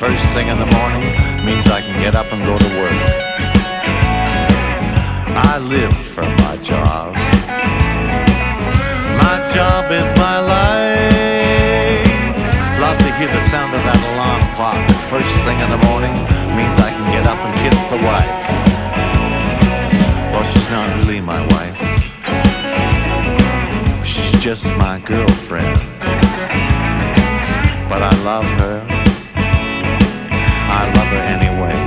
first thing in the morning means I can get up and go to work. I live for my job. My job is my life. Love to hear the sound of that alarm clock. First thing in the morning means I can get up and kiss the wife. Well, she's not really my wife. She's just my girlfriend. But I love her. I love her anyway.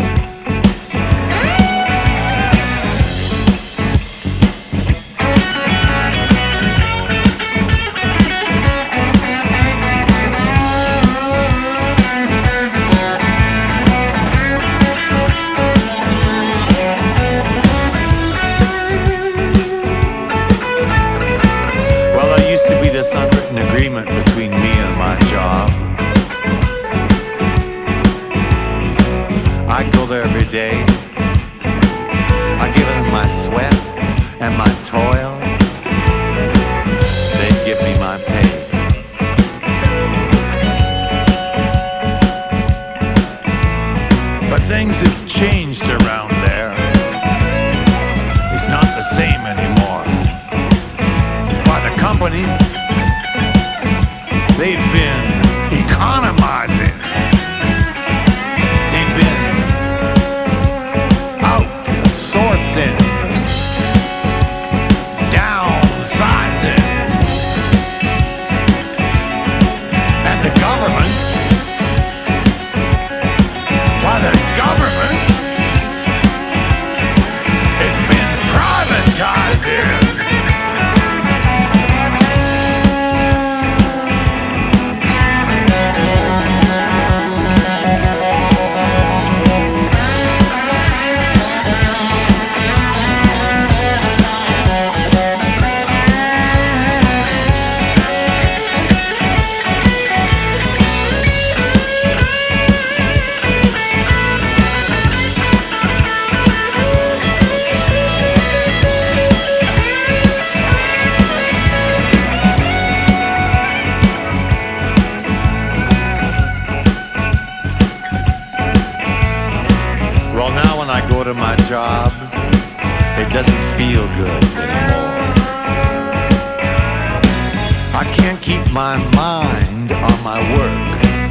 This unwritten agreement between me and my job. I go there every day. I give them my sweat and my toil. They give me my pay. But things have changed around there. It's not the same anymore. By the company, they've been economizing. They've been outsourcing, downsizing. And the government, why the government has been privatizing. When I go to my job, it doesn't feel good anymore. I can't keep my mind on my work.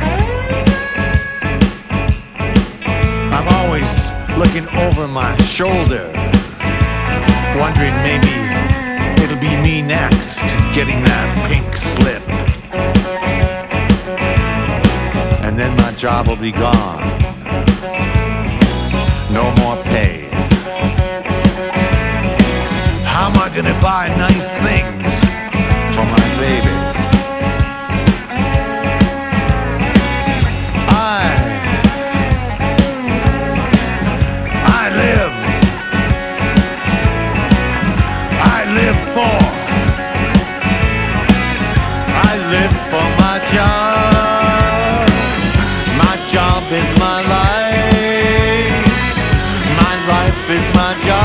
I'm always looking over my shoulder, wondering maybe it'll be me next, getting that pink slip. And then my job will be gone. No more pay. How am I gonna buy nice things for my baby? I live for my job. My job is my life. My life is my job.